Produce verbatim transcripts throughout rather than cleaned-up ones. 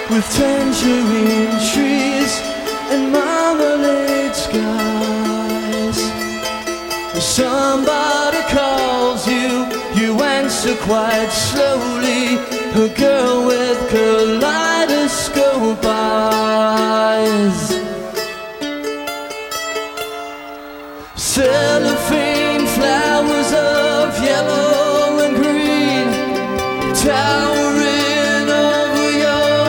with tangerine trees and marmalade skies. Somebody calls you, you answer quite slowly. A girl with kaleidoscope eyes. Cellophane flowers of yellow and green towering over your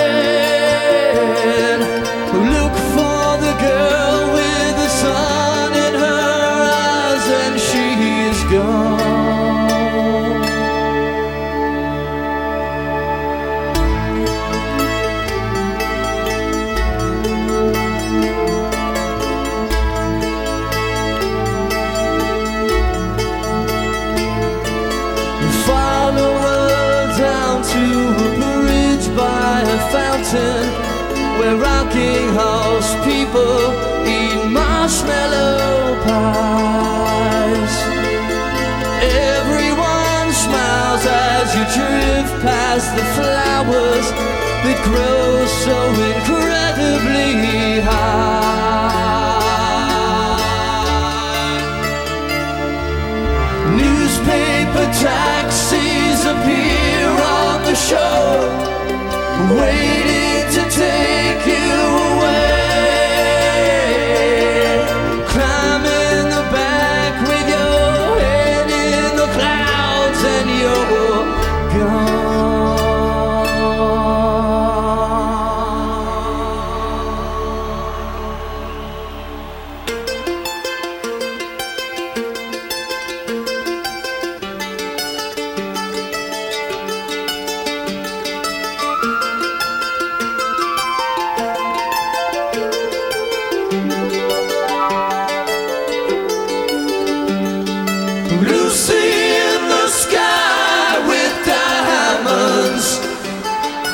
head. Look for the girl with the sun in her eyes, and she is gone. Follow her down to a bridge by a fountain where rocking horse people eat marshmallow pies. Everyone smiles as you drift past the flowers that grow so incredibly high. Newspaper taxis appear on the shore, waiting to take you away. Climb in the back with your head in the clouds, and you're gone. Lucy in the sky with diamonds.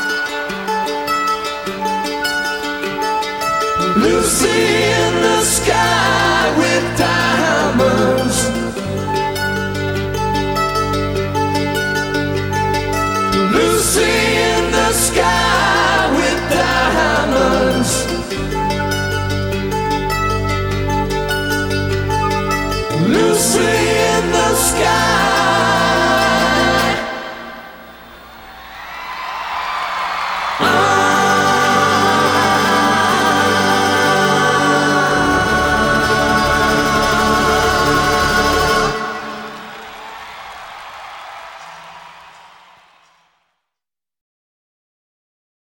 Lucy in the sky.